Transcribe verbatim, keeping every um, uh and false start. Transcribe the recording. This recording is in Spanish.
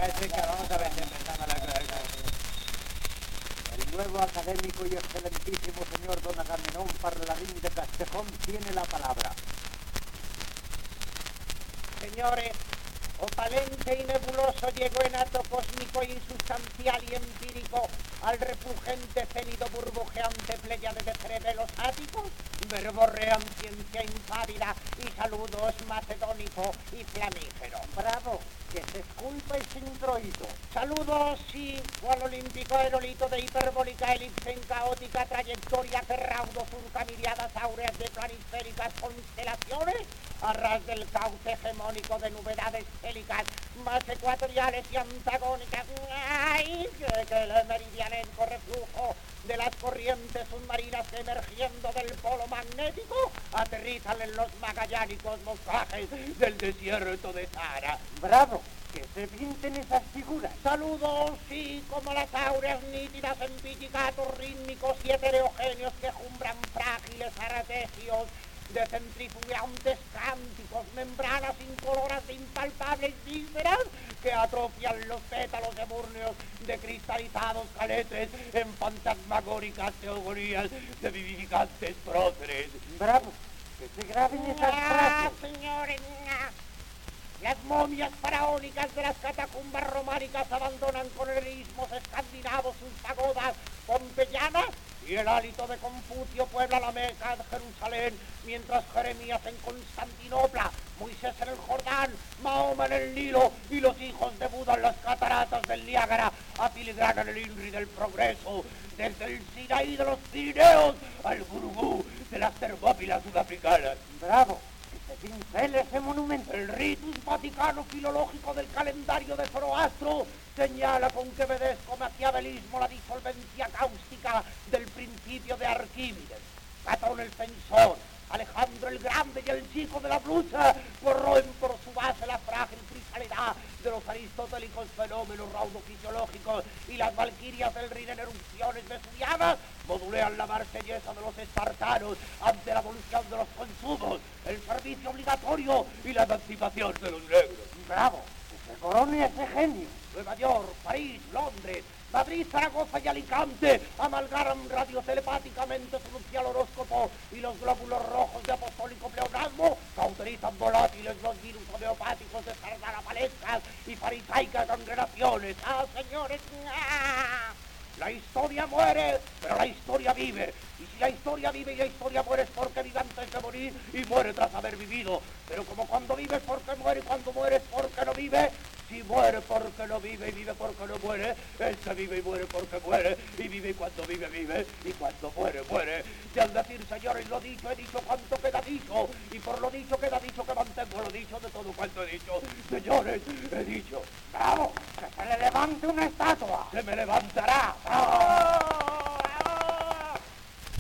cállate, que vamos a ver si empezamos la cosa. El nuevo académico y excelentísimo señor don Agamenón Parlarín de Castejón tiene la palabra. Señores, opalente y nebuloso llegó en acto cósmico insustancial y empírico al refulgente cénido burbujeante pléyade de cerebelos áticos, verborrean ciencia impávida y saludos macedónico y flamígero. Bravo, que se esculpa ese introito. Saludos, sí, cual olímpico aerolito de hiperbólica elipse en caótica trayectoria que raudo surca miriadas áureas de planisféricas constelaciones, a ras del cauce hegemónico de novedades hélicas más ecuatoriales y antagónicas. ¡Ay! Que, que el meridianenco reflujo de las corrientes submarinas emergiendo del polo magnético aterrizan en los magallánicos boscajes del desierto de Sahara. Bravo, que se pinten esas figuras. Saludos, sí, como las áureas nítidas en piticatos rítmicos y heterogéneos que jumbran frágiles artesios de centrifugantes cánticos, membranas incoloras de impalpables vísceras que atrofian los pétalos ebúrneos de cristalizados caletes en fantasmagóricas teogonías de vivificantes próceres. Bravo, que se graben esas Ah, frases. señores, ah. Las momias faraónicas de las catacumbas románicas abandonan con heroísmos escandinavos sus pagodas pompeyanas y el hálito de Confucio puebla la Meca de Jerusalén, mientras Jeremías en Constantinopla, Moisés en el Jordán, Mahoma en el Nilo y los hijos de Buda en las cataratas del Niágara afiligranan el INRI del progreso, desde el Sinaí de los Pirineos al Gurugú de las Termópilas sudafricanas. Bravo, que se pincele ese monumento. El ritus vaticano filológico del calendario de Zoroastro señala con que obedezco maquiavelismo la disolvencia cáustica del principio de Arquímedes. Catón el censor, Alejandro el Grande y el chico de la blusa corroen por su base la frágil frisalidad de los aristotélicos fenómenos raudofisiológicos y las valquirias del Rin en erupciones vesuvianas modulean la marsellesa de los espartanos ante la evolución de los consumos, el servicio obligatorio y la emancipación de los negros. Bravo, que se corone ese genio. Nueva York, París, Londres, Madrid, Zaragoza y Alicante amalgaran radiotelepáticamente su nupcial horóscopo y los glóbulos rojos de apostólico pleonasmo cauterizan volátiles los virus homeopáticos de sardanapalescas y farisaicas congregaciones. ¡Ah, señores! ¡Ah! La historia muere, pero la historia vive. Y si la historia vive y la historia muere es porque vive antes de morir y muere tras haber vivido. Pero como cuando vive es porque muere y cuando muere es porque no vive, si muere porque no vive y vive porque no muere, él se vive y muere porque muere, y vive y cuando vive, vive, y cuando muere, muere. Y al decir, señores, lo dicho, he dicho cuanto queda dicho, y por lo dicho queda dicho que mantengo lo dicho de todo cuanto he dicho. Señores, he dicho. Bravo, que se le levante una estatua. Se me levantará. ¡Ah!